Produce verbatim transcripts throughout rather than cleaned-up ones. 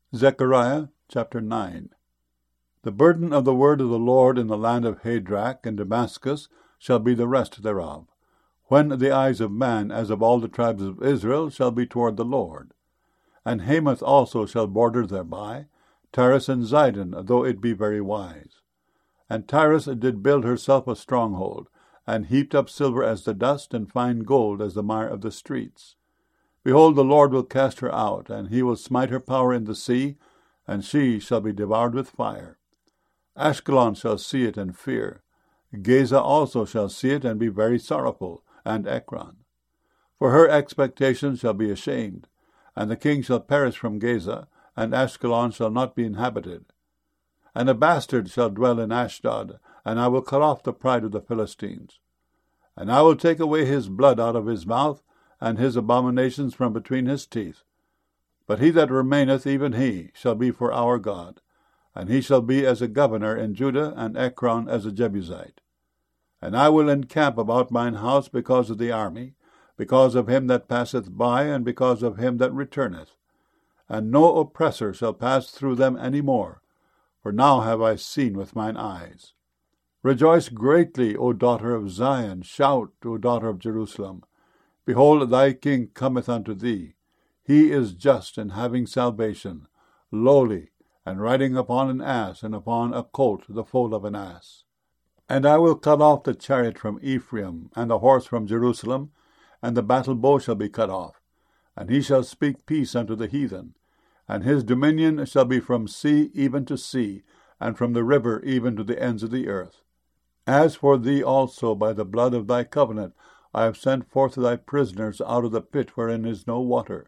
Zechariah chapter nine. The burden of the word of the Lord in the land of Hadrach and Damascus shall be the rest thereof, when the eyes of man, as of all the tribes of Israel, shall be toward the Lord. And Hamath also shall border thereby, Tyrus and Zidon, though it be very wise. And Tyrus did build herself a stronghold, and heaped up silver as the dust, and fine gold as the mire of the streets. Behold, the Lord will cast her out, and he will smite her power in the sea, and she shall be devoured with fire. Ashkelon shall see it and fear. Gaza also shall see it and be very sorrowful, and Ekron. For her expectation shall be ashamed, and the king shall perish from Gaza, and Ashkelon shall not be inhabited. And a bastard shall dwell in Ashdod, and I will cut off the pride of the Philistines. And I will take away his blood out of his mouth, and his abominations from between his teeth. But he that remaineth, even he, shall be for our God, and he shall be as a governor in Judah, and Ekron as a Jebusite. And I will encamp about mine house because of the army, because of him that passeth by, and because of him that returneth. And no oppressor shall pass through them any more, for now have I seen with mine eyes. Rejoice greatly, O daughter of Zion, shout, O daughter of Jerusalem. Behold, thy king cometh unto thee. He is just and having salvation, lowly, and riding upon an ass, and upon a colt, the foal of an ass. And I will cut off the chariot from Ephraim, and the horse from Jerusalem, and the battle bow shall be cut off. And he shall speak peace unto the heathen. And his dominion shall be from sea even to sea, and from the river even to the ends of the earth. As for thee also, by the blood of thy covenant, I have sent forth thy prisoners out of the pit wherein is no water.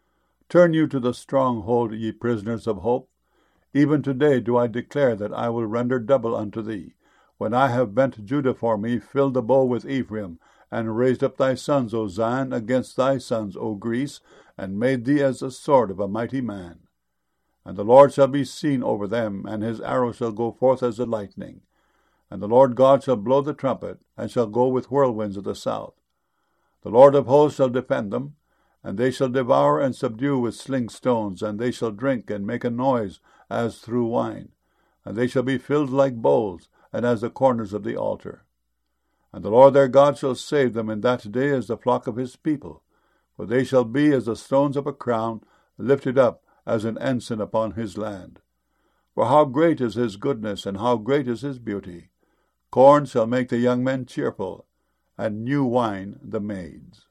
Turn you to the stronghold, ye prisoners of hope. Even today do I declare that I will render double unto thee. When I have bent Judah for me, filled the bow with Ephraim, and raised up thy sons, O Zion, against thy sons, O Greece, and made thee as the sword of a mighty man. And the Lord shall be seen over them, and his arrow shall go forth as the lightning. And the Lord God shall blow the trumpet, and shall go with whirlwinds of the south. The Lord of hosts shall defend them, and they shall devour and subdue with sling stones, and they shall drink and make a noise as through wine. And they shall be filled like bowls, and as the corners of the altar. And the Lord their God shall save them in that day as the flock of his people, for they shall be as the stones of a crown, lifted up as an ensign upon his land. For how great is his goodness, and how great is his beauty! Corn shall make the young men cheerful, and new wine the maids.